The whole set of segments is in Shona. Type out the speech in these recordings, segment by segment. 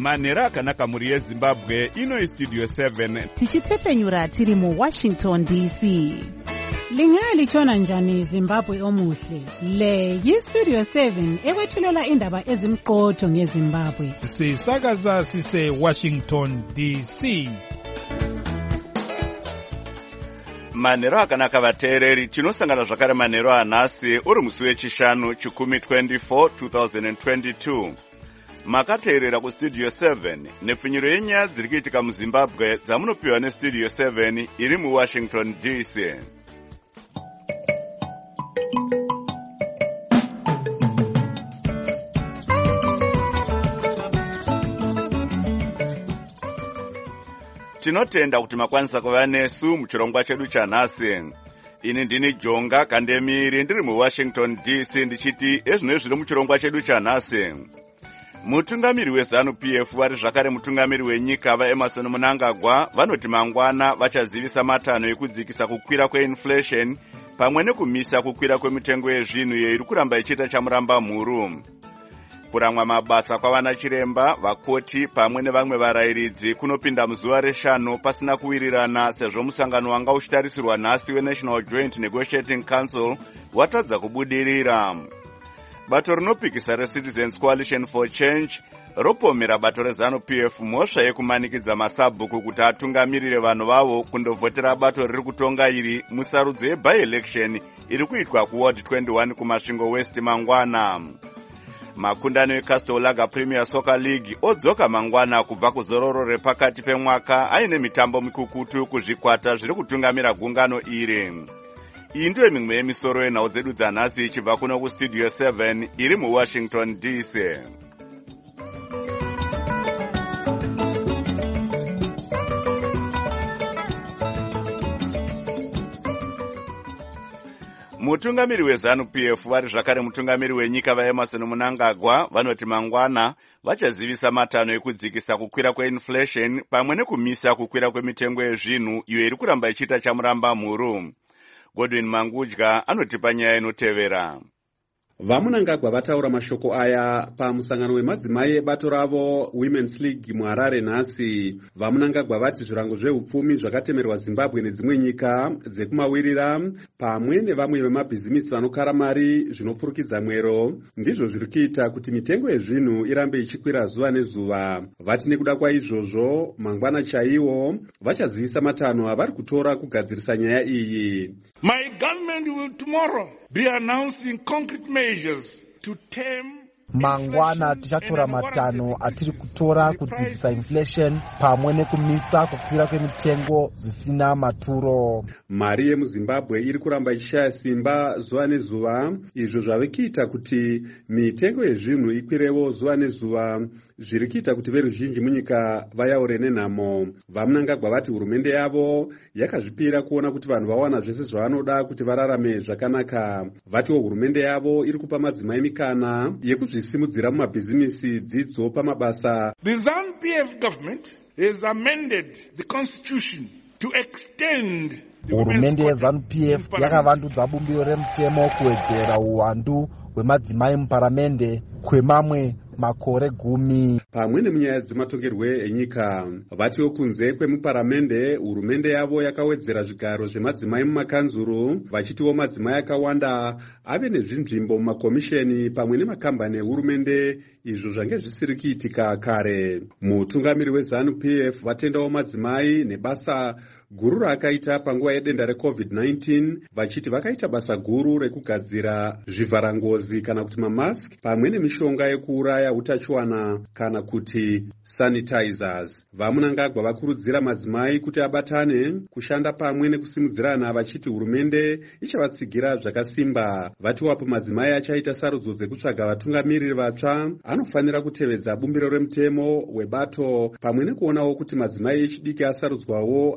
manhero akanaka mhuri yezimbabwe. Ino Studio 7 tichitepenyura tiri muWashington DC. Lingalitshona njani Zimbabwe omuhle? Le yiStudio 7 ekwethulela indaba ezimqotho ngeZimbabwe. Sisakaza sise Washington DC. manhero akanaka vateereri. Tinosangana zvakare manhero anhasi uri musi wechishanu chikumi 24 2022. Makateerera kuStudio 7 nepfinyiro yenyaya dziri kuitika muZimbabwe dzamunopiwa neStudio 7 iri muWashington DC. Tinotenda kuti makwanisa kuva nesu muchirongwa chedu chanhasi. Ini ndini Jonga Kandemiri ndiri muWashington DC ndichiti ezvino zviri muchirongwa chedu chanhasi. Mutungamiri weZANU-PF vari zvakare mutungamiri wenyika vaEmmerson Mnangagwa vanoti mangwana vachazivisa matanho ekudzikisa kukwira kweinflation pamwe nekumisa kukwira kwemitengo yezvinhu iri kuramba ichiita chamuramba mhuru. Kuramwa mabasa kwavana chiremba, vakoti pamwe nevamwe varayiridzi kunopinda muzuva reshanu pasina kuwirirana sezvo musangano wanga uchitarisirwa nhasi weNational Joint Negotiating Council watadza kubudirira. Bato rinopikisa reCitizens Coalition for Change ropomera bato reZANU-PF mhosva yekumanikidza masabhuku kuti atungamirire vanhu vavo kundovhotera bato riri kutonga iri musarudzo yeby-election iri kuitwa kuWard 21 kumasvingo West mangwana. Makundano eCastle Lager Premier Soccer League odzoka mangwana kubva kuzororo repakati pemwaka aine mitambo mikukutu kuzvikwata zviri kutungamira gungano iri. Iyi ndiyo mimwe yemisoro yenhau dzedu dzanhasi ichibva kuno kuStudio 7 iri muWashington DC. Mutungamiri weZANU-PF vari zvakare mutungamiri wenyika vaEmmerson Mnangagwa vanoti mangwana vachazivisa matanho ekudzikisa kukwira kweinflation pamwe nekumisa kukwira kwemitengo yezvinhu iyo iri kuramba ichiita chamuramba mhuru. Godwin Mangudya anotipa nyaya inotevera. VaMnangagwa vataura mashoko aya pamusangano wemadzimai ebato ravo Women's League muHarare nhasi. VaMnangagwa vati zvirango zveupfumi zvakatemerwa Zimbabwe nedzimwe nyika dzekumawirira pamwe nevamwe vemabhizimisi vanokara mari zvinopfurukidza mwero ndizvo zviri kuita kuti mitengo yezvinhu irambe ichikwira zuva nezuva. Vati nekuda kwaizvozvo mangwana chaiwo vachazivisa matanho avari kutora kugadzirisa nyaya iyi. My government will tomorrow be announcing concrete measures to tame. Mangwana tichatora matanho atiri kutora kudzikisa inflation pamwe nekumisa kukwira kwemitengo zvisina maturo. Mari yemuZimbabwe iri kuramba ichishaya simba zuva nezuva, izvo zvave kuita kuti mitengo yezvinhu ikwirewo zuva nezuva, zviri kuita kuti veruzhinji munyika vayaure nenhamo. VaMnangagwa vati hurumende yavo yakazvipira kuona kuti vanhu vawana zvese zvavanoda kuti vararame zvakanaka. Vatiwo hurumende yavo iri kupa madzimai mikana yekuzvisimudzira mumabhizimisi, dzidzo, pamabasa. The ZANU-PF government has amended the constitution to extend. Hurumende yeZANU-PF yakavandudza bumbiro remutemo kuwedzera uwandu hwemadzimai muparamende kwemamwe makore 10. Pamwe nemunyaya dzematongerwe enyika, vatiwo kunze kwemuparamende hurumende yavo yakawedzera zvigaro zvemadzimai mumakanzuru, vachitiwo madzimai akawanda ave nezvinzvimbo mumakomisheni pamwe nemakambani ehurumende, izvo zvange zvisiri kuitika kare. Mutungamiri weZANU-PF vatendawo madzimai nebasa guru raakaita panguva yedenda reCovid-19, vachiti vakaita basa guru rekugadzira zvivharangozi kana kuti mamask pamwe nemishonga yekuuraya utachiwana kana kuti sanitizers. VaMnangagwa vakurudzira madzimai kuti abatane kushanda pamwe nekusimudzirana, vachiti hurumende ichavatsigira zvakasimba. Vati wapo madzimai achaita sarudzo dzekutsvaga vatungamiriri vatsva anofanira kutevedza bumbiro remutemo webato pamwe nekuonawo kuti madzimai echidiki asarudzwawo achipinda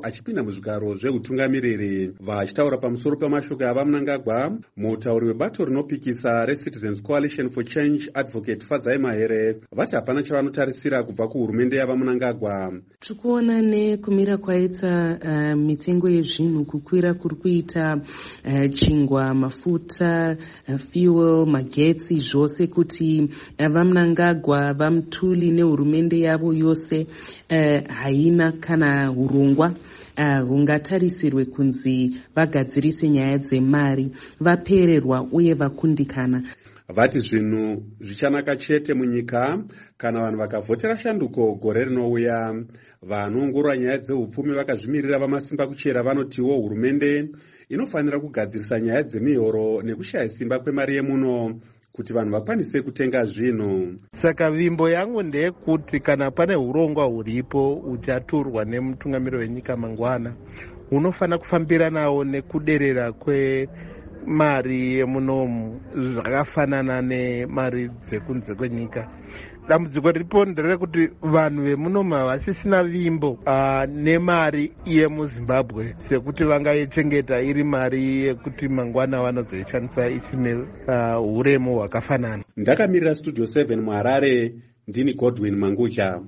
muzvigaro zveutungamiriri. Vachitaura pamusoro pemashoko ava Mnangagwa, mutauri webato rinopikisa reCitizens Coalition for Change Advocate Fadzai Mahere vati hapana chavanotarisira kubva kuhurumende yava Mnangagwa. Tikuona nekumira kwaita mitengo yezvinhu kukwira kuri kuita chingwa, mafuta, fuel, magetsi, zvose kuti vaMnangagwa, vaMutuli nehurumende yavo yose haina kana urongwa hungatarisirwe kunzi vagadzirise nyaya dzemari, vapererwa uye vakundikana. Vati zvinhu zvichanaka chete munyika kana vanhu vakavhotera shanduko gore rinouya. Vanoongorora nyaya dzeupfumi vakazvimirira vamasimba kuchera vanotiwo hurumende inofanira kugadzirisa nyaya dzemihoro nekushaya simba kwemari yemuno kuti vanhu vakwanise kutenga zvinhu. Saka vimbo yangu ndeyekuti kana pane urongwa huripo uchaturwa nemutungamiri wenyika mangwana, unofanira kufambira nawo nekuderera kwemari yemunomu zvakafanana nemari dzekunze kwenyika. Dambudziko riripo nderekuti vanhu vemunomu havasisina vimbo nemari yemuZimbabwe sekuti vangaichengeta iri mari yekuti mangwana vanozoishandisa ichine uremu hwakafanana. Ndakamirira Studio 7 muHarare, ndini Godwin Mangucha.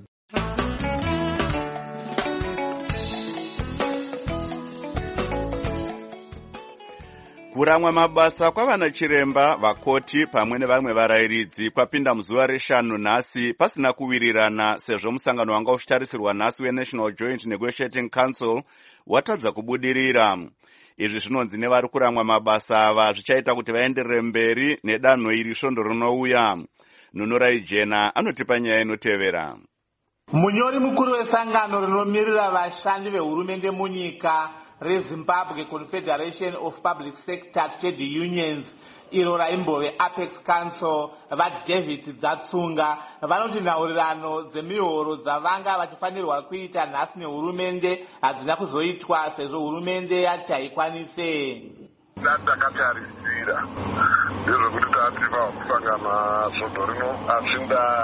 Kuramwa mabasa kwavana chiremba, vakoti pamwe nevamwe varayiridzi kwapinda muzuva reshanu nhasi pasina kuwirirana sezvo musangano wanga uchitarisirwa nhasi weNational Joint Negotiating Council watadza kubudirira. Izvi zvinonzi nevari kuramwa mabasa ava zvichaita kuti vaenderere mberi nedanho iri svondo rinouya. Nunurai Jena anotipa nyaya inotevera. Munyori mukuru wesangano rinomirira vashandi vehurumende munyika reZimbabwe Confederation of Public Sector Trade Unions iro raimbove Apex Council vaDavid Dzatsunga vanoti nhaurirano dzemihoro dzavanga vachifanirwa kuita nhasi nehurumende hadzina kuzoitwa sezvo hurumende yati haikwanise. Ndakatarisira ndezvekuti tativa kusangana svondo rino asi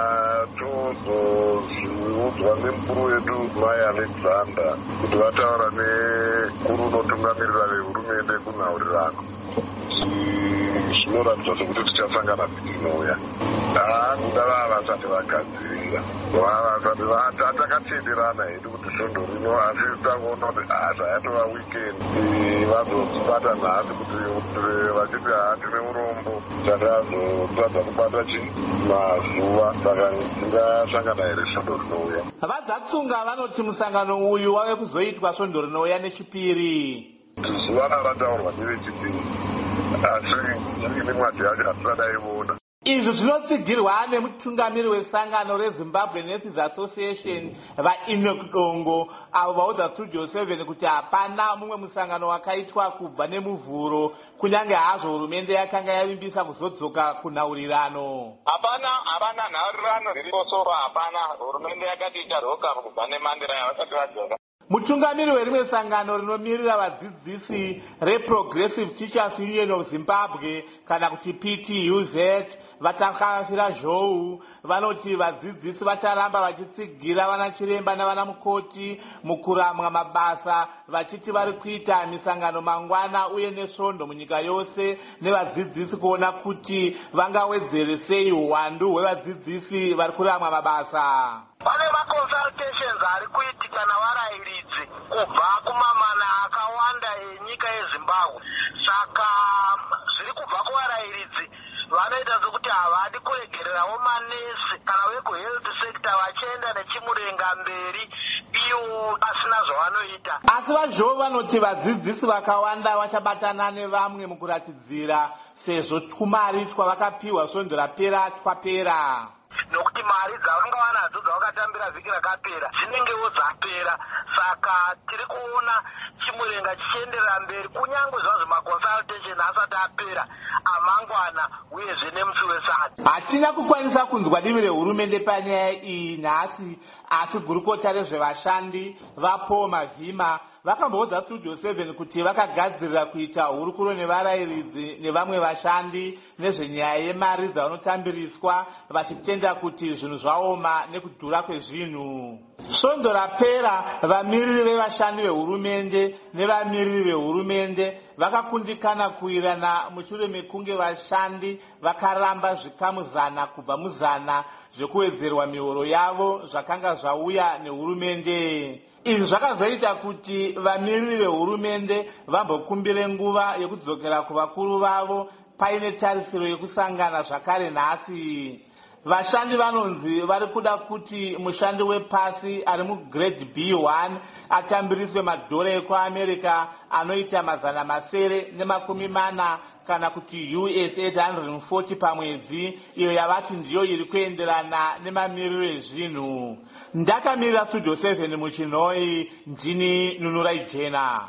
ndatozozviudzwa nemukuru wedu Mai Alexander kuti vataura nekuru unotungamirira vehurumende kunhaurirano. Zvinoratidza sekuti tichasangana zinouya. Kuda vasati vagadzirira takatenderana hedu kuti svondo rino asi tangoona kuti zvayatova weekend vazozibata nhasi kuti vachiti hatine urombo takazotadza kubata mazuva saka tingasangana here svondo rinouya. VaDzatsunga vanoti musangano uyu wave kuzoitwa svondo rinouya nechipiri. Zuva rataurwa nevechipiri asi ine mwedzi yacho hatisadaiona. Izvi zvinotsigirwa nemutungamiri wesangano reZimbabwe Nurses Association vaEnoch Dongo avo vaudza Studio 7 kuti hapana mumwe musangano wakaitwa kubva nemuvhuro kunyange hazvo hurumende yakanga yavimbisa kuzodzoka kunhaurirano. Hapana nhaurirano ririposoro, hapana. Hurumende yakati icharoka kubva nemandira yavasati vadzoka. Mutungamiri werimwe sangano rinomirira vadzidzisi reProgressive Teachers Union of Zimbabwe kana kuti PTUZ vatakasira zhou vanoti vadzidzisi vacharamba vachitsigira vana chiremba navana mukoti mukuramwa mabasa vachiti vari kuita misangano mangwana uye nesvondo munyika yose nevadzidzisi kuona kuti vangawedzere sei uwandu hwevadzidzisi vari kuramwa mabasa. Pane maconsultations ari kuitika navarayiridzi kubva kumamana akawanda enyika yeZimbabwe. Saka zviri kubva kuvarayiridzi vanoita sokuti havadi kuregererawo manesi kana vekuhealth sector vachienda nechimurenga mberi ivo pasina zvavanoita. Asi vazvo vanoti vadzidzisi vakawanda vachabatana nevamwe mukuratidzira sezvo twumari twavakapiwa svondo rapera twapera. Nokuti mari dzavanga vanadzo dzavakatambira vhiki rakapera dzinengewo dzapera, saka tiri kuona chimurenga chichienderera mberi kunyange zvazvo maconsultation asati apera amangwana uyezve nemusi wesati. Hatina kukwanisa kunzwa divi rehurumende panyaya iyi nhasi, asi gurukota rezvevashandi vaPaul Mavhima vakamboudza Studio 7 kuti vakagadzirira kuita hurukuro nevarayiridzi nevamwe vashandi nezvenyaya yemari dzavanotambiriswa, vachitenda kuti zvinhu zvaoma nekudhura kwezvinhu. Svondo rapera, vamiriri vevashandi vehurumende nevamiriri vehurumende vakakundikana kuirana mushure mekunge vashandi vakaramba zvikamu 100 kubva mu100 zvekuwedzerwa mihoro yavo zvakanga zvauya nehurumende. Izvi zvakazoita kuti vamiriri vehurumende vambokumbire nguva yekudzokera kuvakuru vavo paine tarisiro yekusangana zvakare nhasi. Vashandi vanonzi vari kuda kuti mushandi wepasi ari mugrade B1 atambiriswe madhora ekuAmerica anoita 740 kana kuti US 840 pamwedzi, iyo yavati ndiyo iri kuenderana nemamiriro ezvinhu. Ndakamirira Studio 7 muChinoi, ndini Nunurai Jena.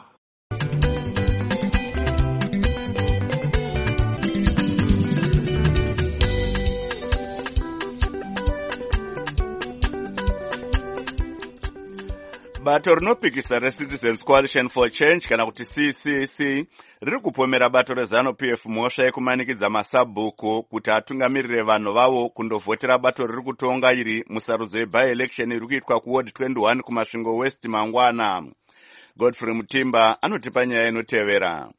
Bato rinopikisa reCitizens Coalition for Change kana kuti CCC riri kupomera bato reZANU-PF mhosva yekumanikidza masabhuku kuti atungamirire vanhu vavo kundovhotera bato riri kutonga iri musarudzo yeby-election iri kuitwa kuward 21 kumasvingo West mangwana. Godfrey Mutimba anotipa nyaya inotevera.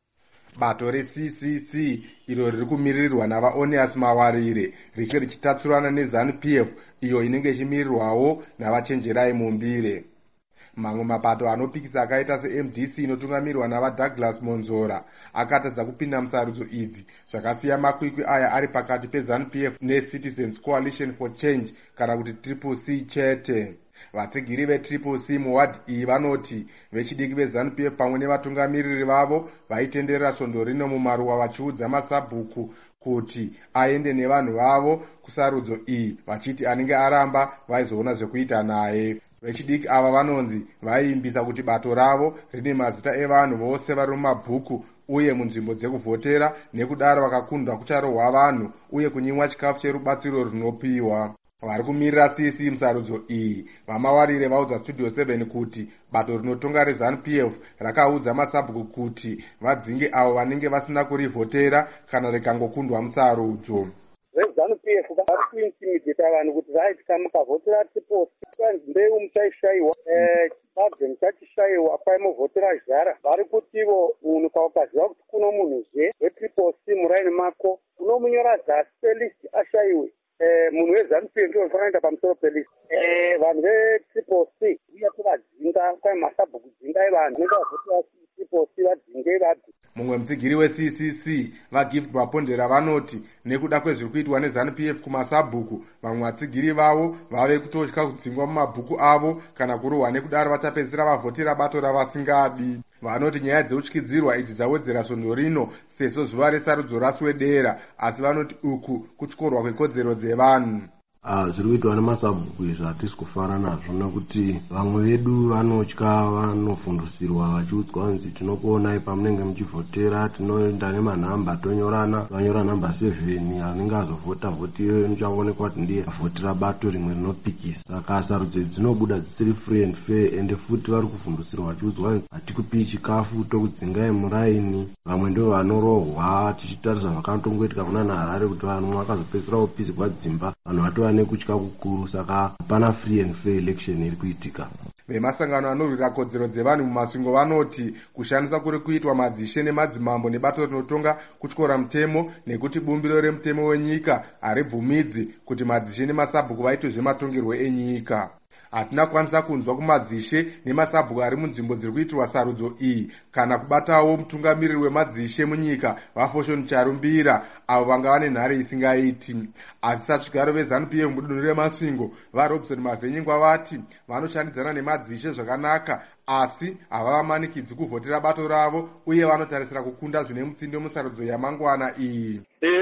Bato reCCC iro riri kumiririrwa navaOneas Mawarire richo richitatsurana neZANU-PF iyo inenge ichimirirwawo navachenjerai Mumbire. Mamwe mapato anopikisa akaita seMDC inotungamirwa navaDouglas Monzora akatadza kupinda musarudzo idzi, zvakasiya makwikwi aya ari pakati peZANU-PF neCitizens Coalition for Change kana kuti CCC chete. Vatsigiri veCCC muwadi iyi vanoti vechidiki veZANU-PF pamwe nevatungamiriri vavo vaitenderera svondo rino mumaruwa vachiudza masabhuku kuti aende nevanhu vavo kusarudzo iyi, vachiti anenge aramba vaizoona zvekuita naye. Vechidiki ava vanonzi vaiimbisa kuti bato ravo rine mazita evanhu vose vari mumabhuku uye munzvimbo dzekuvhotera, nekudaro vakakundwa kucharohwa vanhu uye kunyimwa chikafu cherubatsiro runopiwa. Vari kumirira CC musarudzo iyi vamawarire vaudza Studio 7 kuti bato rinotonga reZANU-PF rakaudza masabhuku kuti vadzinge avo vanenge vasina kurivhotera kana rikangokundwa musarudzo. ZANU-PF vari kuintimidata vanhu kuti vaitya mukavhotera TPOS kwanzi mbeu muchaishayiwa, chibage muchachishayiwa kwaimovhotera zhara. Vari kutivo munhu kaukaziva kuti kuno munhuzve weTPOS muraini mako unomunyora zasi pelist ashayiwe, munhu weZANU-PF ndiwo vakaenda pamusoro pelist. Vanhu veTPOS uya kuvadzinga kwai masabhuku dzingai vanhu vanenge vavhotera TPOS vadzinge vadzi. Mumwe mutsigiri weCCC vaGift Mapondera vanoti nekuda kwezviri kuitwa neZANU-PF kumasabhuku, vamwe vatsigiri vavo vave kutotya kudzingwa mumabhuku avo kana kurohwa, nekudaro vachapedzisira vavhotera bato ravasingadi. Vanoti nyaya dzeutyidzirwa idzi dzawedzera svondo rino sezvo zuva resarudzo raswedera, asi vanoti uku kutyorwa kwekodzero dzevanhu. Zviri kuitwa nemasabhuku izvi hatisi kufara nazvo, nekuti vamwe vedu vanotya vanofundisirwa vachiudzwa kunzi tinokuonai pamunenge muchivhotera, tinoenda nemanhamba tonyorana, vanyora namba 7 anenge azovhota vhoti iyoyo nichaonekwa kuti ndiye avhotera bato rimwe rinopikisa. Saka sarudzo idzi dzinobuda dzisiri free and fair, ende futi vari kufundisirwa vachiudzwa kunzi hatikupi chikafu tokudzingai muraini. Vamwe ndo vanorohwa, tichitarisa vakatongoitika kuna naHarare kuti vanhu vakazopedzisira kupizigwa dzimba, vanhu vatova nekutya kukuru. Saka hapana free and fair election iri kuitika. Vemasangano anorwira kodzero dzevanhu mumasvingo vanoti kushandisa kuri kuitwa madzishe nemadzimambo nebato rinotonga kutyora mutemo, nekuti bumbiro remutemo wenyika haribvumidzi kuti madzishe nemasabhuku vaitwe zvematongerwo enyika. Hatina kwanisa kunzwa kumadzishe nemasabhuku ari munzvimbo dziri kuitirwa sarudzo iyi kana kubatawo mutungamiriri wemadzishe munyika vaFoshon Charumbira, avo vanga vane nhare isingaiti. Asi satsvigaro veZANU-PF mudunhu remasvingo vaRobson Mavhenyingwa vati vanoshandidzana nemadzishe zvakanaka, asi havavamanikidzi kuvhotera bato ravo uye vanotarisira kukunda zvine mutsindo musarudzo yamangwana iyi.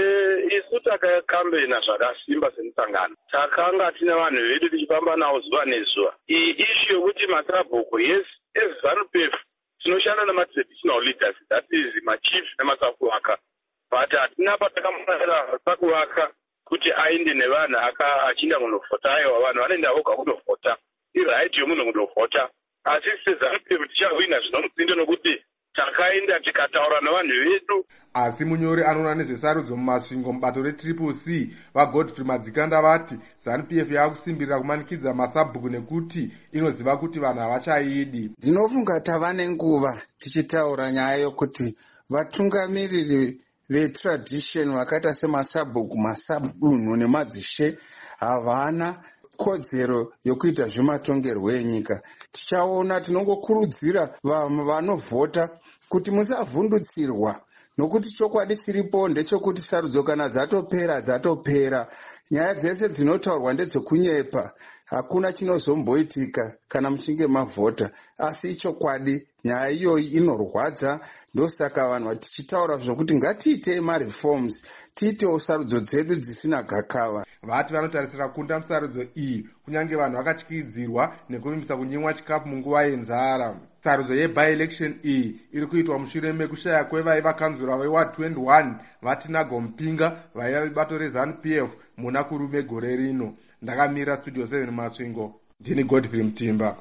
Isu takakambena zvakasimba semusangano, takanga tina vanhu vedu tichifamba navo zuva nezuva. Iyi ishu yokuti masabhuku, yes, eZANU-PF tinoshanda nematraditional leaders, that is machief nemasakuwaka, but hatina patakamonera sakuwaka yekuti aende nevanhu achiinda kundovhota. Aiwa, vanhu vanoenda voga kundovhota, iraiti yomunhu kundovhota. Asi seZANU-PF tichahwina zvinomutsindo nokuti takaenda tikataura nevanhu vedu. Asi munyori anoona nezvesarudzo mumasvingo mubato reCCC vaGodfrey Madzikanda vati ZANU-PF yakusimbirira kumanikidza masabhuku nekuti inoziva kuti vanhu havachaidi. Ndinofunga tava nenguva tichitaura nyaya yokuti vatungamiriri vetradisheni vakaita semasabhuku, masabunhu nemadzishe havana kodzero yokuita zvematongerwo enyika. Tichaona, tinongokurudzira vanovhota kuti musavhundutsirwa, nokuti chokwadi chiripo ndechekuti sarudzo kana dzatopera. Nyaya dzese dzinotaurwa ndedzekunyepa, hakuna chinozomboitika kana muchinge mavhota. Asi chokwadi nyaya iyoyi inorwadza, ndosaka vanhu tichitaura zvokuti ngatiitei mareforms, tiitewo sarudzo dzedu dzisina gakava. Vati vanotarisira kunda musarudzo iyi kunyange vanhu vakatyidzirwa nekuvimbisa kunyimwa chikafu munguva yenzara. Sarudzo yebi-election iyi iri kuitwa mushure mekushaya kwevaiva kanzura veWard 21 Vatinago Mpinga vaiva vebato reZANU-PF muna kurume gore rino. Ndakamira Studio 7 Masvingo, ndini Godfrey Mutimba.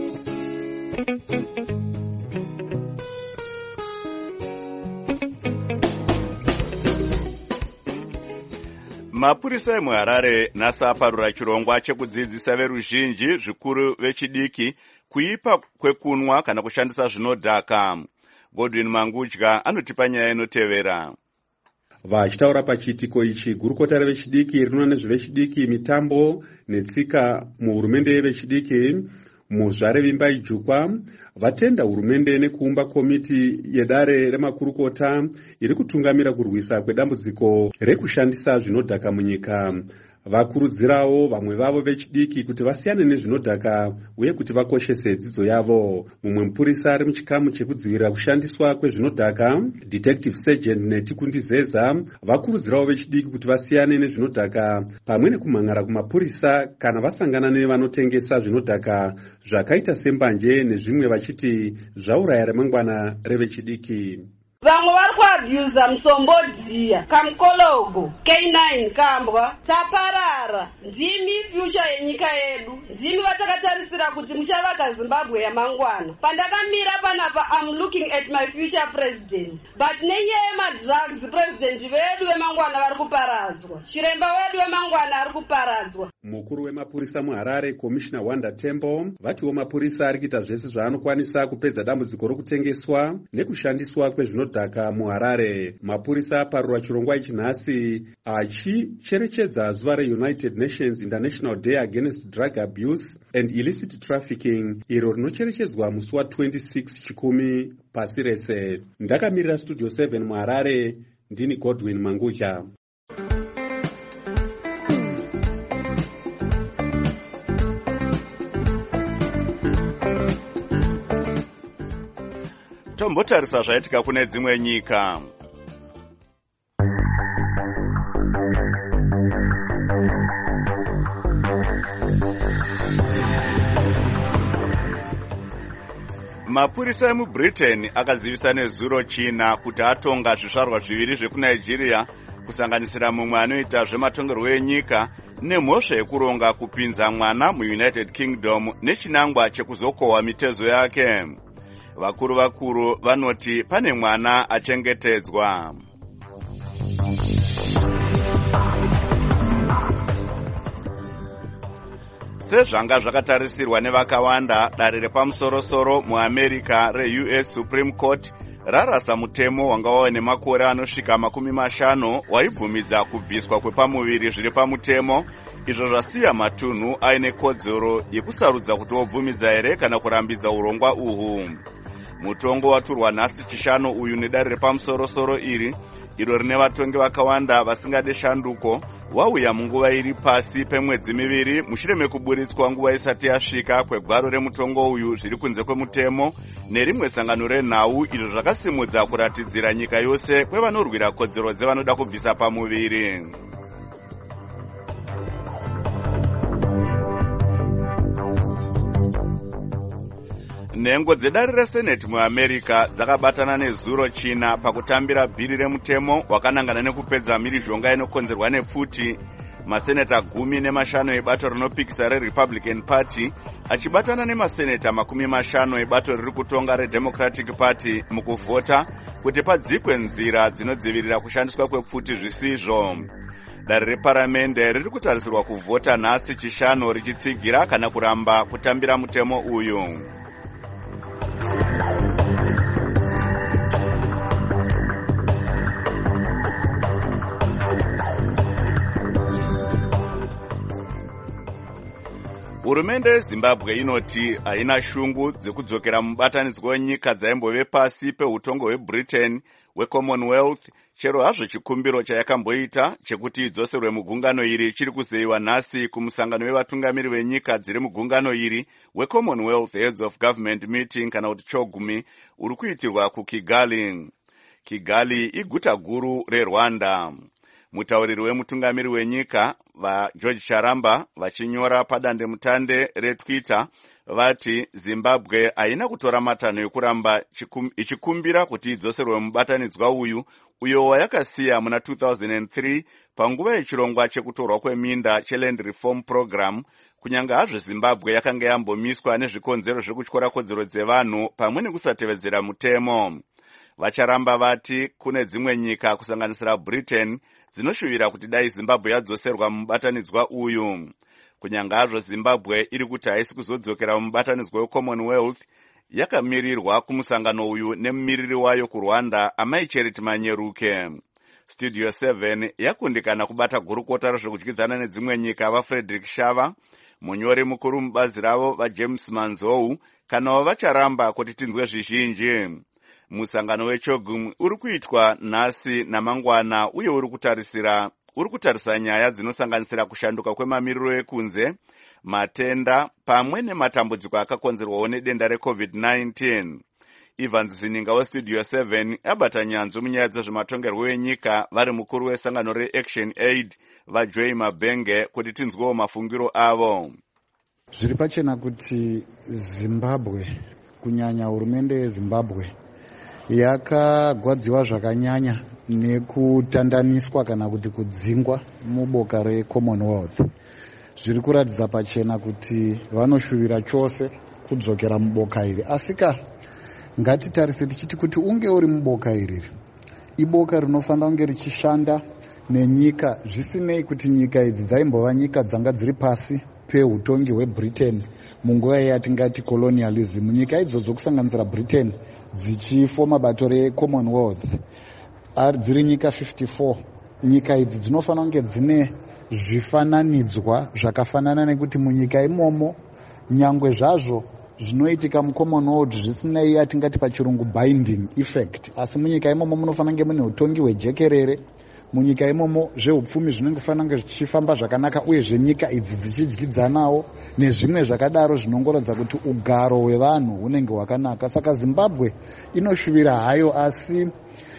Mapurisa emuHarare nhasi aparura chirongwa chekudzidzisa veruzhinji zvikuru vechidiki kuipa kwekunwa kana kushandisa zvinodhaka. Godwin Mangudya anotipa nyaya inotevera. Vachitaura pachiitiko ichi, gurukota revechidiki rinoona nezvevechidiki, mitambo netsika muhurumende yevechidiki muzvare Vimba Ijukwa vatenda hurumende nekuumba komiti yedare remakurukota iri kutungamira kurwisa kwedambudziko rekushandisa zvinodhaka munyika. Vakurudzirawo vamwe vavo vechidiki kuti vasiyane nezvinodhaka uye kuti vakoshese dzidzo yavo. Mumwe mupurisa ari muchikamu chekudzivirira kushandiswa kwezvinodhaka, Detective Sergeant Netikundizeza, vakurudzirawo vechidiki kuti vasiyane nezvinodhaka pamwe nekumhangara kumapurisa kana vasangana nevanotengesa zvinodhaka zvakaita sembanje nezvimwe, vachiti zvauraya remangwana revechidiki. Vamwe vari kuabhyuza musombodziya, kamukologo, K9 kambwa, taparara, ndimi fyucha yenyika yedu, ndimi vatakatarisira kuti muchavaka Zimbabwe yamangwana. Pandakamira panapa, I'm looking at my future president. But nenyaya yemadrugs, president vedu vemangwana vari kuparadzwa. Chiremba wedu wemangwana ari kuparadzwa. Mukuru wemapurisa muHarare, Commissioner Wanda Tembo, vatiwo mapurisa ari kuita zvese zvaanokwanisa kupedza dambudziko rokutengeswa nekushandiswa kwezvinodhaka muHarare. Mapurisa aparura chirongwa ichi nhasi achicherechedza zuva reUnited Nations International Day Against Drug Abuse and Illicit Trafficking, iro rinocherechedzwa musi wa26 chikumi pasi rese. Ndakamirira Studio 7 muHarare, ndini Godwin Mangudya. Tombotarisa zvaitika kune dzimwe nyika. Mapurisa emuBritain akazivisa nezuro China kuti atonga zvizvarwa zviviri zvekuNigeria, kusanganisira mumwe anoita zvematongerwo enyika nemhosva yekuronga kupinza mwana muUnited Kingdom nechinangwa chekuzokohwa mitezo yake. Vakuru vanoti pane mwana achengetedzwa. Sezvanga zvakatarisirwa nevakawanda, dare repamusoro-soro muAmerica reUS Supreme Court rarasa mutemo wanga wava nemakore anosvika 50 waibvumidza kubviswa kwepamuviri zviri pamutemo, izvo zvasiya matunhu aine kodzero yekusarudza kuti wobvumidza here kana kurambidza urongwa uhu. Mutongo waturwa nhasi chishanu uyu nedare repamusoro-soro iri, iro rine vatongi vakawanda vasingade shanduko, wauya munguva iri pasi pemwedzi miviri mushure mekuburitswa nguva isati yasvika kwegwaro remutongo uyu zviri kunze kwemutemo nerimwe sangano renhau, izvo zvakasimudza kuratidzira nyika yose kwevanorwira kodzero dzevanoda kubvisa pamuviri. Nhengo dzedare reSenate muAmerica dzakabatana nezuro China pakutambira bhiri remutemo wakanangana nekupedza mhirizhonga inokonzerwa nepfuti maseneta 15 ebato rinopikisa reRepublican Party achibatana nemaseneta 50 ebato riri kutonga reDemocratic Party mukuvhota kuti padzikwe nzira dzinodzivirira kushandiswa kwepfuti zvisizvo. Dare reparamende riri kutarisirwa kuvhota nhasi chishanu richitsigira kana kuramba kutambira mutemo uyu. Hurumende yeZimbabwe inoti haina shungu dzekudzokera mubatanidzwa wenyika dzaimbove pasi peutongo hweBritain hweCommonwealth, chero hazvo chikumbiro chayakamboita chekuti idzoserwe mugungano iri chiri kuzeyiwa nhasi kumusangano wevatungamiri venyika dziri mugungano iri weCommonwealth Heads of Government Meeting kana kuti chogumi uri kuitirwa kuKigali. Kigali iguta guru reRwanda. Mutauriri wemutungamiri wenyika vaGeorge Charamba vachinyora padandemutande reTwitter vati Zimbabwe haina kutora matanho ekuramba ichikumbira kuti idzoserwe mubatanidzwa uyo wayakasiya muna 2003 panguva yechirongwa chekutorwa kweminda cheLand Reform Program, kunyange hazvo Zimbabwe yakanga yambomiswa nezvikonzero zvekutyora kodzero dzevanhu pamwe nekusatevedzera mutemo. Vacharamba vati kune dzimwe nyika kusanganisira Britain dzinoshuvira kuti dai Zimbabwe yadzoserwa mubatanidzwa uyu. Kunyange hazvo Zimbabwe iri kuti haisi kuzodzokera mubatanidzwa weCommonwealth, yakamirirwa kumusangano uyu nemumiriri wayo kuRwanda Amai Charity Manyeruke. Studio 7 yakundikana kubata gurukota rezvekudyidzana nedzimwe nyika vaFrederick Shava, munyori mukuru mubazi ravo vaJames Manzou, kana vacharamba kuti tinzwe zvizhinji. Musangano wechogum uri kuitwa nhasi namangwana uye uri kutarisa nyaya dzinosanganisira kushanduka kwemamiriro ekunze, matenda pamwe nematambudziko akakonzerwawo nedenda reCovid-19. Evans Zininga weStudio 7 abata nyanzvu munyaya dzezvematongerwo enyika vari mukuru wesangano reAction Aid vaJoy Mabenge kuti tinzwewo mafungiro avo. Zviri pachena kuti Zimbabwe, kunyanya hurumende yeZimbabwe, yakagwadziwa zvakanyanya nekutandaniswa kana kuti kudzingwa muboka reCommonwealth. Zviri kuratidza pachena kuti vanoshuvira chose kudzokera muboka iri. Asika ngatitarise tichiti kuti unge uri muboka iri, iboka rinofanira kunge richishanda nenyika zvisinei kuti nyika idzi dzaimbova nyika dzanga dziri pasi peutongi hweBritain munguva yatingati colonialism. Nyika idzodzo kusanganisira Britain dzichifoma bato reCommonwealth dziri nyika 54. Nyika idzi dzinofanira kunge dzine zvifananidzwa zvakafanana nekuti munyika imomo nyangwe zvazvo zvinoitika muCommonwealth zvisinei yatingati pachirungu binding effect, asi munyika imomo munofanira kunge mune utongi hwejekerere. Munyika imomo zveupfumi zvinongofanira kunge zvichifamba zvakanaka uye zvenyika idzi dzichidyidzanawo nezvimwe zvakadaro zvinongoratidza kuti ugaro hwevanhu hunenge hwakanaka. Saka Zimbabwe inoshuvira hayo, asi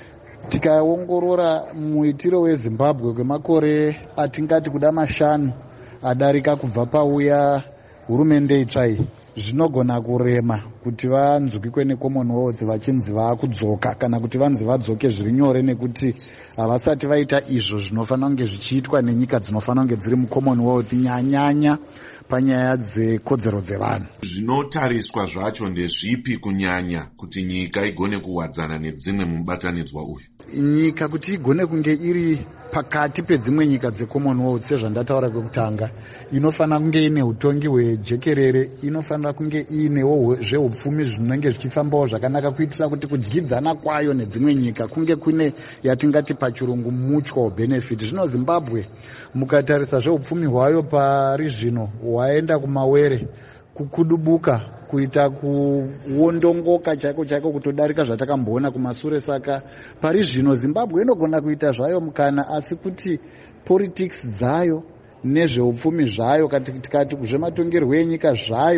tikaongorora muitiro weZimbabwe kwemakore atingati kuda 5 adarika kubva pauya hurumende itsva iyi, zvinogona kurema kuti vanzwikwe neCommonwealth vachinzi vaakudzoka kana kuti vanzi vadzoke zviri nyore, nekuti havasati vaita izvo zvinofanira kunge zvichiitwa nenyika dzinofanira kunge dziri muCommonwealth, nyanyanya panyaya dzekodzero dzevanhu. Zvinotariswa zvacho ndezvipi kunyanya kuti nyika igone kuwadzana nedzimwe mubatanidzwa uyu? Nyika kuti igone kunge iri pakati pedzimwe nyika dzeCommonwealth, sezvandataura kwekutanga, inofanira kunge ine utongi hwejekerere, inofanira kunge inewo zveupfumi zvinenge zvichifambawo zvakanaka, kuitira kuti kudyidzana kwayo nedzimwe nyika kunge kune yatingati pachirungu mutual benefit. Zvino Zimbabwe mukatarisa zveupfumi hwayo pari zvino hwaenda kumawere, kukudubuka, kuita kuondongoka chako kutodarika zvatakamboona kumasure. Saka pari zvino Zimbabwe inogona kuita zvayo mukana, asi kuti politics dzayo nezveupfumi zvayo tikati zvematongerwo enyika zvayo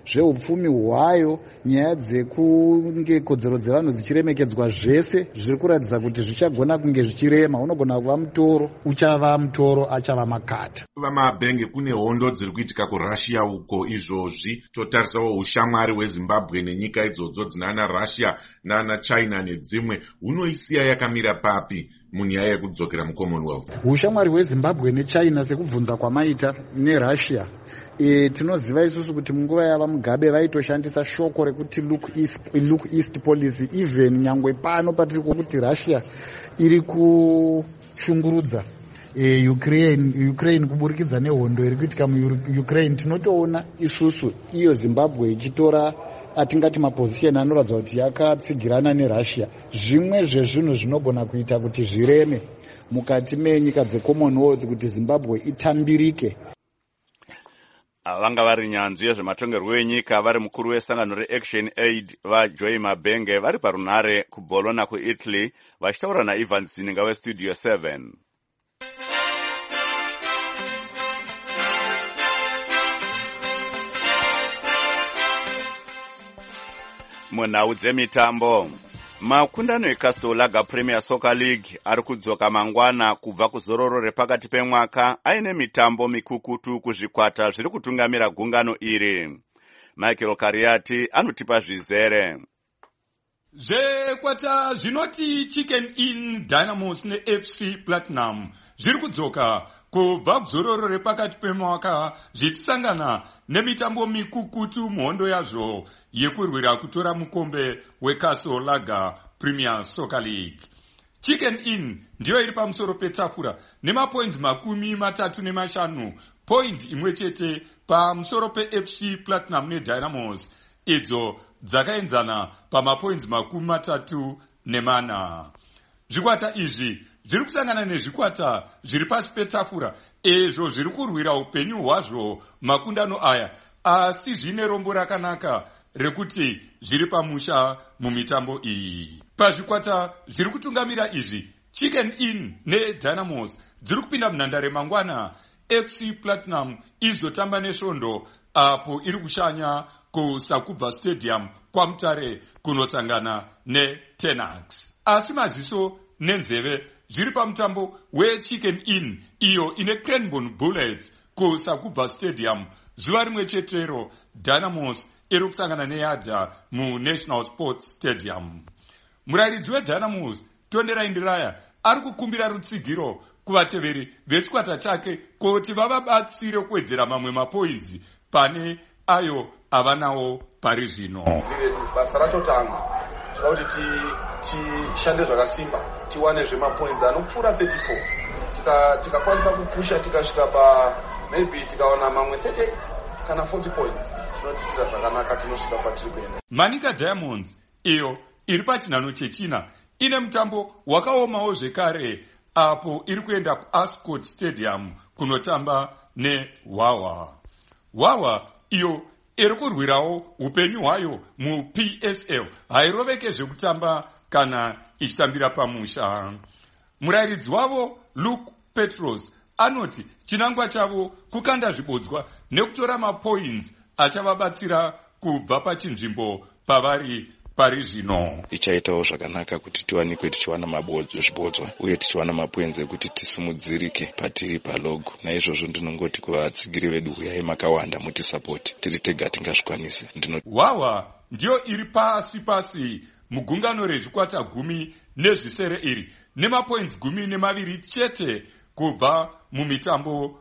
zveupfumi hwayo, nyaya dzekunge kodzero dzevanhu dzichiremekedzwa, zvese zviri kuratidza kuti zvichagona kunge zvichirema. Unogona kuva mutoro, uchava mutoro, achava makata. Vamabhenge kune hondo dziri kuitika kuRussia uko izvozvi. Totarisawo ushamwari hweZimbabwe nenyika idzodzo dzinana Russia nana China nedzimwe, unoisiya yakamira papi munyaya yekudzokera muCommonwealth? Ushamwari hweZimbabwe neChina sekubvunza kwamaita neRussia, tinoziva isusu kuti munguva yava Mugabe vaitoshandisa shoko rekuti look east policy. Even nyangwe pano patiri kuti Russia iri kushungurudza Ukraine kuburikidza nehondo iri kuitika muUkraine, tinotoona isusu iyo Zimbabwe ichitora atingati mapozisheni anoratidza kuti yakatsigirana neRussia. Zvimwe zvezvinhu zvinogona kuita kuti zvireme mukati menyika dzeCommonwealth kuti Zimbabwe itambirike. Vanga vari nyanzvi yezvematongerwo enyika vari mukuru wesangano reAction Aid vaJoy Mabhenge vari parunhare kuBologna kuItaly vachitaura naIvan Zininga weStudio 7. Munhau dzemitambo, makundano eCastle Lager Premier Soccer League ari kudzoka mangwana kubva kuzororo repakati pemwaka aine mitambo mikukutu kuzvikwata zviri kutungamira gungano iri. Michael Kariati anotipa zvizere. Zvekwata zvinoti Chicken Inn, Dynamos neFC Platinum zviri kudzoka kubva kuzororo repakati pemwaka zvichisangana nemitambo mikukutu muhondo yazvo yekurwira kutora mukombe weCastle Lager Premier Soccer League. Chicken Inn ndiyo iri pamusoro petafura nemapoints 35, point imwe chete pamusoro peFC Platinum neDynamos, idzo dzakaenzana pamapoints 34. Zvikwata izvi zviri kusangana nezvikwata zviri pasi petafura ezvo zviri kurwira upenyu hwazvo makundano aya, asi zvine rombo rakanaka rekuti zviri pamusha mumitambo iyi. Pazvikwata zviri kutungamira izvi, Chicken Inn neDynamos dziri kupinda munhandare mangwana, FC Platinum izotamba nesvondo apo iri kushanya kuSakubva Stadium kwaMutare kunosangana neTenax. Asi maziso nenzeve zviri pamutambo weChicken Inn iyo ine Cranbourne Bullets kuSakubva Stadium zuva rimwe chetero. Dynamos iri kusangana neYadha muNational Sports Stadium. Murayiridzi weDynamos Tonderai Ndiraya ari kukumbira rutsigiro kuvateveri vechikwata chake kuti vavabatsire kuwedzera mamwe mapoints pane ayo avanawo pari zvino. Basa ratotanga tinoda kuti tishande zvakasimba tiwane zvemapoints anopfuura 34. Tikakwanisa kupusha tikasvika maybe tikaona mamwe 30 kana 40 points zvinotiitira zvakanaka, tinosvika patiri kuenda. Manika Diamonds iyo iri pachinhano chechina ine mutambo wakaomawo zvekare apo iri kuenda kuAscot Stadium kunotamba neWawa. Wawa iyo iri kurwirawo upenyu hwayo muPSL hairoveke zvekutamba kana ichitambira pamusha. Murayiridzi wavo Luke Petros anoti chinangwa chavo kukanda zvibodzwa nekutora mapoints achavabatsira kubva pachinzvimbo pavari pari zvino. Ichaitawo zvakanaka kuti tiwanikwe tichiwana zvibodzwa uye tichiwana mapoints ekuti tisimudzirike patiri palogo. Naizvozvo ndinongoti kuvatsigiri vedu, uyai makawanda mutisapoti, tiri tega tingazvikwanise. Wawa ndiyo iri pasi mugungano rezvikwata 10 nezvisere iri nemapoints 12 chete kubva mumitambo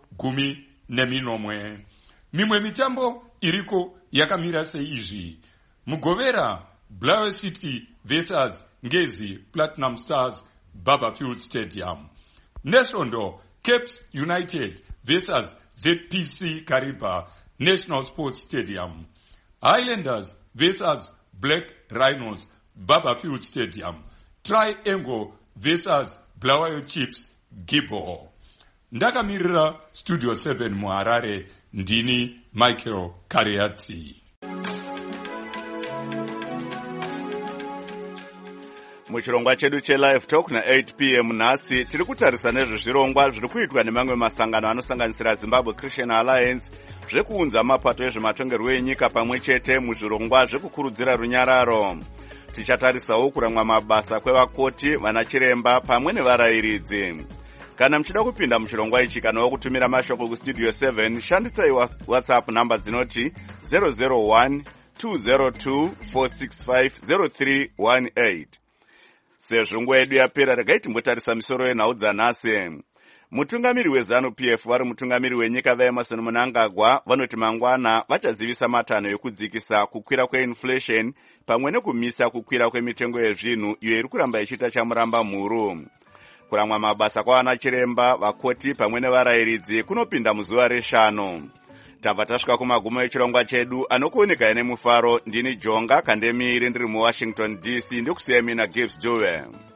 19. Mimwe mitambo iriko yakamira seizvi: Mugovera Blair City vs Ngezi Platinum Stars Barberfield Stadium. Nesvondo Caps United vs ZPC Kariba National Sports Stadium. Highlanders vs Black Rhinos Barberfield Stadium. Triangle vs Bulawayo Chiefs Gibbo. Ndakamirira Studio 7 muHarare, ndini Michael Kariati. muchirongwa chedu chelive talk na8 p.m. nhasi tiri kutarisa nezvezvirongwa zviri kuitwa nemamwe masangano anosanganisira Zimbabwe Christian Alliance zvekuunza mapato ezvematongerwo enyika pamwe chete muzvirongwa zvekukurudzira runyararo. Tichatarisawo kuramwa mabasa kwevakoti, vanachiremba pamwe nevarayiridzi. Kana muchida kupinda muchirongwa ichi kana wakutumira mashoko kustudio 7 shandisai WhatsApp namba dzinoti 001 202 465 0318. Sezvo nguva yedu yapera, regai timbotarisa misoro yenhau dzanhasi. Mutungamiri weZANU-PF vari mutungamiri wenyika vaEmerson Mnangagwa vanoti mangwana vachazivisa matanho ekudzikisa kukwira kweinflation pamwe nekumisa kukwira kwemitengo yezvinhu iyo iri kuramba ichiita chamuramba mhuru. Kuramwa mabasa kwavanachiremba, vakoti pamwe nevarayiridzi kunopinda muzuva reshanu. Tabva tasvika kumagumo echirongwa chedu anokuoneka ine mufaro. Ndini Jonga Kandemiri ndiri muWashington DC ndikusiya mina Gibbs Joe.